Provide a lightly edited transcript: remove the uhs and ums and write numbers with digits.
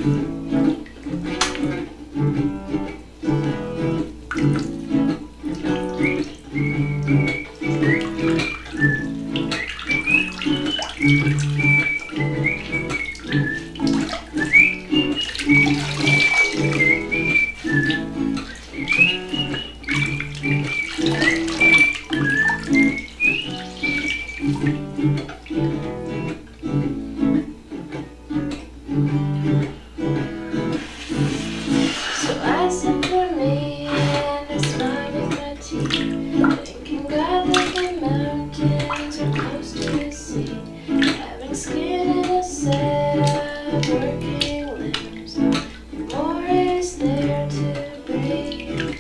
So I sip for me and I smile with my teeth, thanking God that the mountains are close to the sea. Having skin and a set of working limbs, more is there to breathe.